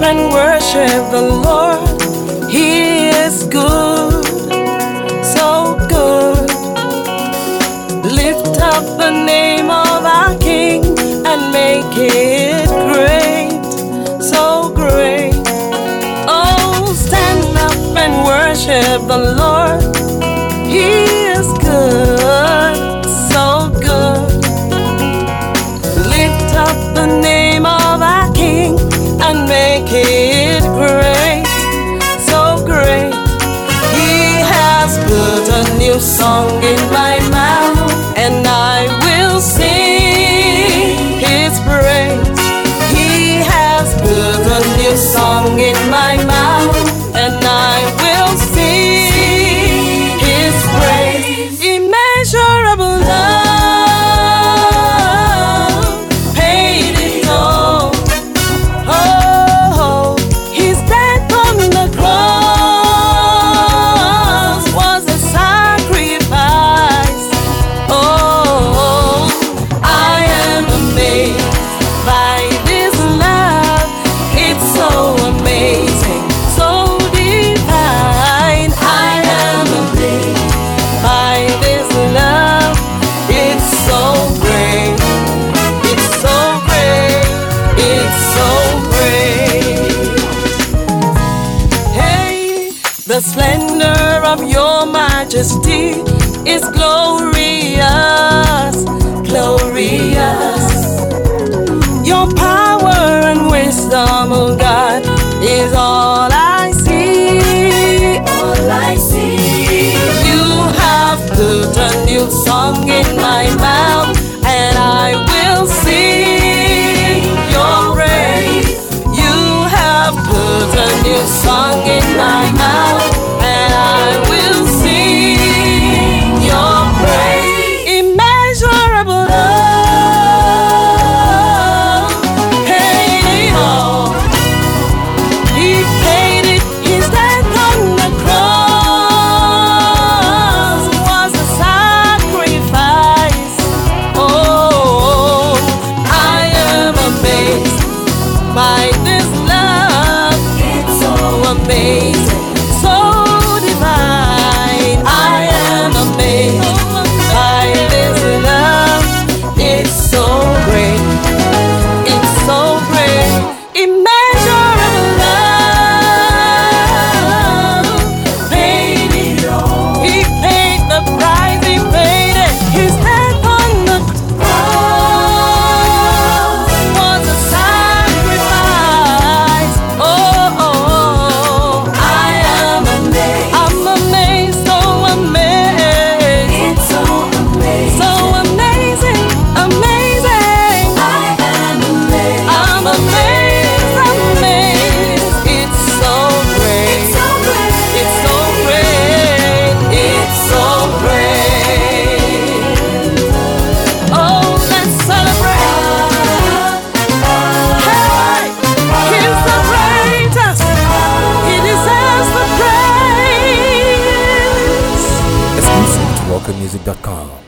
and worship the Lord. He is good, so good. Lift up the name of our King and make it great, so great. Oh, stand up and worship the Lord. He is good, so good. Lift up the name of our King and make it great, so great. He has put a new song in my mouth, and I will sing His praise. He has put a new song in my mouth, and I will sing His praise. Immeasurable love paid it all. Oh, His death on the cross was a sacrifice. Oh, I am amazed by this love. It's so amazing, so divine. I am amazed by this love. It's so great. It's so great. It's so great. Hey, the splendor of your majesty is glorious, glorious. Your power and wisdom, oh God, is all I see, all I see. You have put a new song in my mouth, and I will sing your praise. You have put a new song in my mouth, and I will sing your praise. Immeasurable love paid it all. He paid it. His death on the cross was a sacrifice. Oh, I am amazed by this love. It's so amazing, so divine. I am amazed by this love. It's so great. It's so great. Immeasurable love paid it all. He paid the price. He paid it. His death on the cross was a sacrifice. Oh, I am amazed. I'm amazed, so amazed. It's so amazing, so amazing, amazing. I am amazed. I'm amazed, amazed. It's so great. It's so great. It's so great. It's so great. Oh, let's celebrate. Hey, He's the greatest. He deserves the praise. Exclusive to RockerMusic.com.